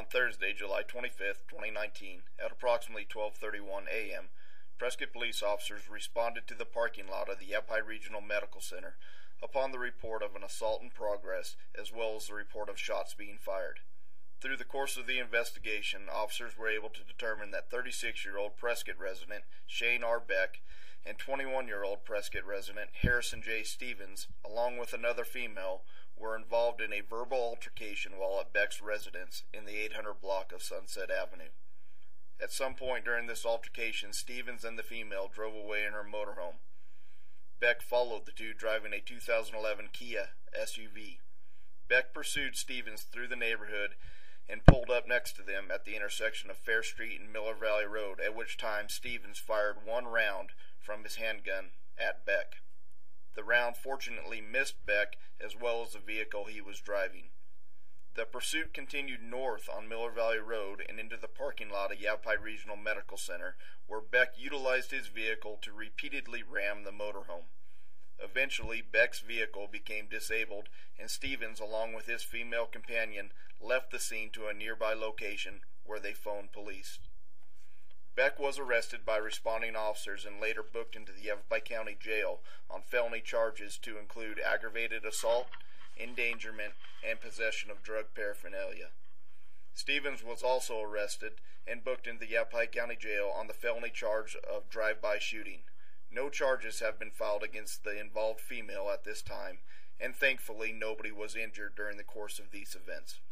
Thursday, July 25, 2019, at approximately 12:31 a.m., Prescott police officers responded to the parking lot of the Yavapai Regional Medical Center upon the report of an assault in progress, as well as the report of shots being fired. Through the course of the investigation, officers were able to determine that 36-year-old Prescott resident Shane R. Beck and 21-year-old Prescott resident Harrison J. Stevens, along with another female, were involved in a verbal altercation while at Beck's residence in the 800 block of Sunset Avenue. At some point during this altercation, Stevens and the female drove away in her motorhome. Beck followed the two, driving a 2011 Kia SUV. Beck pursued Stevens through the neighborhood and pulled up next to them at the intersection of Fair Street and Miller Valley Road, at which time Stevens fired one round from his handgun at Beck. The round fortunately missed Beck as well as the vehicle he was driving. The pursuit continued north on Miller Valley Road and into the parking lot of Yavapai Regional Medical Center, where Beck utilized his vehicle to repeatedly ram the motorhome. Eventually, Beck's vehicle became disabled, and Stevens, along with his female companion, left the scene to a nearby location where they phoned police. Beck was arrested by responding officers and later booked into the Yavapai County Jail on felony charges to include aggravated assault, endangerment, and possession of drug paraphernalia. Stevens was also arrested and booked into the Yavapai County Jail on the felony charge of drive-by shooting. No charges have been filed against the involved female at this time, and thankfully nobody was injured during the course of these events.